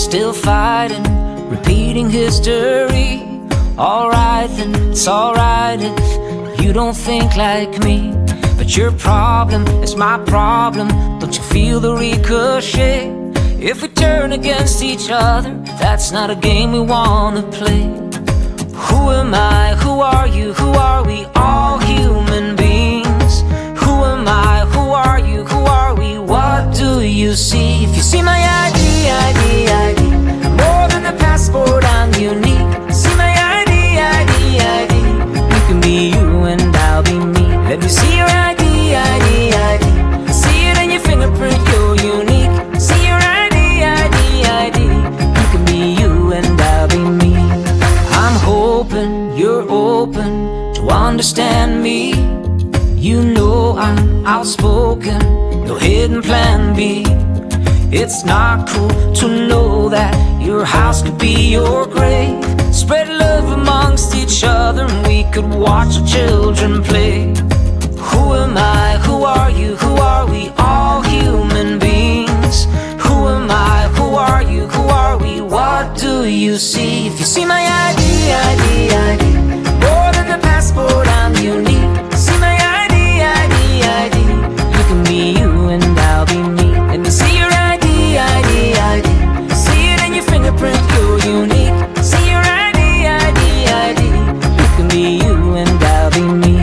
still fighting, repeating history. Alright then, it's alright if you don't think like me, but your problem is my problem. Don't you feel the ricochet? If we turn against each other, that's not a game we wanna play. Who am I? Who are you? Who are we? All human beings. Who am I? Who are you? Who are we? What do you see? If you see my ID, more than a passport, I'm unique. See my ID, you can be you and I'll be me. Let me see your ID, see it in your fingerprint, you're unique. See your ID, you can be you and I'll be me. I'm hoping you're open to understand me. You know I'm outspoken, no hidden plan B. It's not cool to know that your house could be your grave. Spread love amongst each other and we could watch our children play. Who am I? Who are you? Who are we? All human beings. Who am I? Who are you? Who are we? What do you see? If you see my ID, more than a passport, I'm unique. See my ID, you can be you and I'll be me. Let me see your ID, see it in your fingerprint, you're unique. See your ID, you can be you and I'll be me.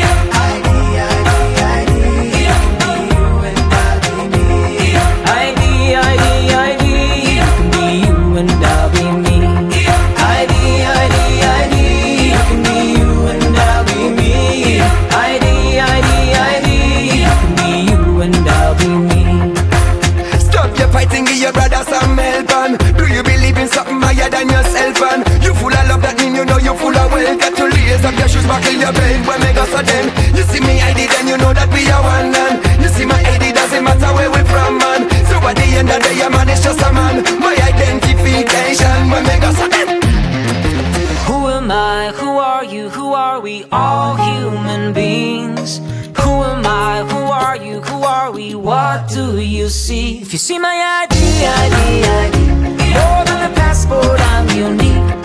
Up your shoes, buckle your belt, when me go so then you see me ID, then you know that we are one man. You see my ID, doesn't matter where we from, man. So at the end of the day, a man is just a man. My identification, when me go so then. Who am I? Who are you? Who are we? All human beings. Who am I? Who are you? Who are we? What do you see? If you see my ID, more than a passport, I'm unique.